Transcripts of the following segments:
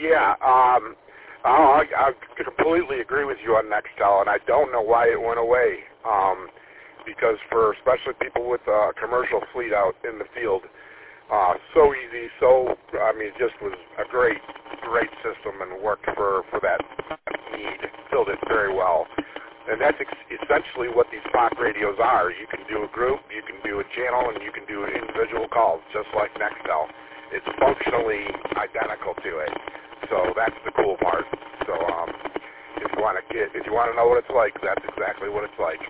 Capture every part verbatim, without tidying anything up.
Yeah, um, I, I completely agree with you on Nextel, and I don't know why it went away. Um, because for especially people with a commercial fleet out in the field, uh, so easy, so, I mean, it just was a great, great system and worked for, for that need, filled it very well. And that's ex- essentially what these Spock radios are. You can do a group, you can do a channel, and you can do individual calls, just like Nextel. It's functionally identical to it. So that's the cool part. So um, if you want to get, if you want to know what it's like, that's exactly what it's like.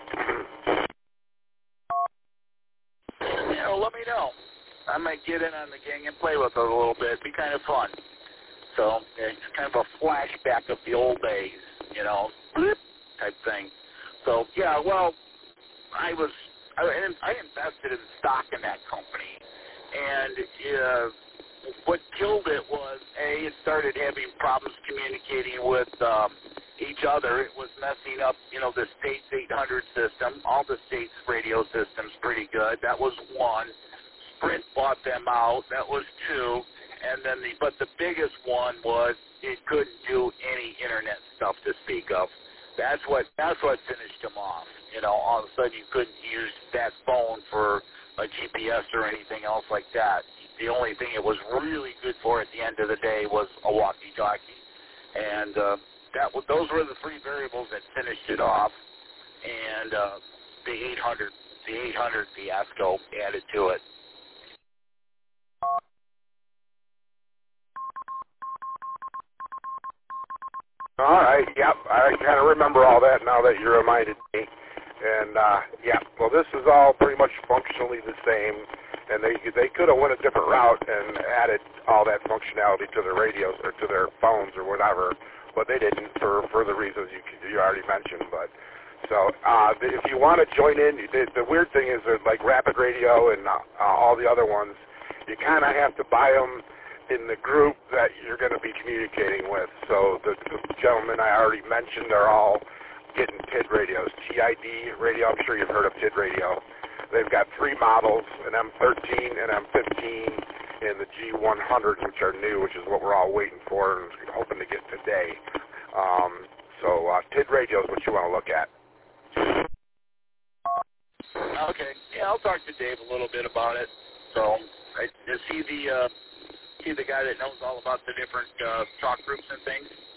You know, let me know. I might get in on the gang and play with it a little bit. It'd be kind of fun. So it's kind of a flashback of the old days, you know, type thing. So yeah, well, I was I, I invested in stock in that company, and uh, what killed it was a it started having problems communicating with um, each other. It was messing up, you know, the state's eight hundred system. All the state's radio systems pretty good. That was one. Sprint bought them out. That was two. And then the but the biggest one was it couldn't do any internet stuff to speak of. That's what that's what finished them off. You know, all of a sudden you couldn't use that phone for a G P S or anything else like that. The only thing it was really good for at the end of the day was a walkie-talkie, and uh, that was, those were the three variables that finished it off. And uh, the eight hundred the eight hundred fiasco added to it. All right, yep, I kind of remember all that now that you reminded me. And, uh, yeah, well, this is all pretty much functionally the same, and they they could have went a different route and added all that functionality to their radios or to their phones or whatever, but they didn't for, for the reasons you you already mentioned. But so uh, if you want to join in, the, the weird thing is that like Rapid Radio and uh, all the other ones, you kind of have to buy them in the group that you're going to be communicating with. So the, the gentlemen I already mentioned are all getting T I D radios. T I D radio, I'm sure you've heard of T I D radio. They've got three models, an M thirteen, an M fifteen, and the G one hundred, which are new, which is what we're all waiting for and hoping to get today. Um, so uh, T I D radio is what you want to look at. Okay. Yeah, I'll talk to Dave a little bit about it. So, I, is he the uh, he the guy that knows all about the different uh, talk groups and things?